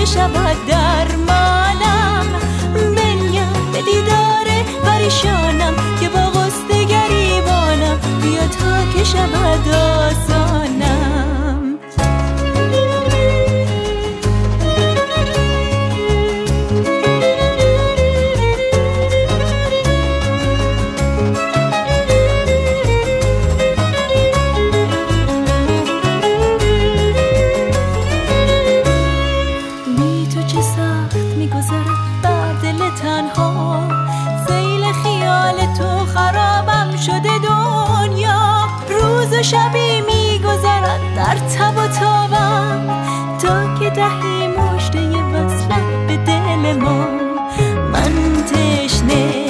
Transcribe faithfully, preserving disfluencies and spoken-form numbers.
که شود درمانم. بنیم به دیدار پریشانم که با غصه گریبانم، بیا تا که شود آسانم. بی تو چه سخت میگذرد بر دل تنها، سیل خیال تو خرابم شده دنیا. روز و شبی میگذرد در تب و تابم، تا که دهی مژده وصلت به دل ما. من تشنه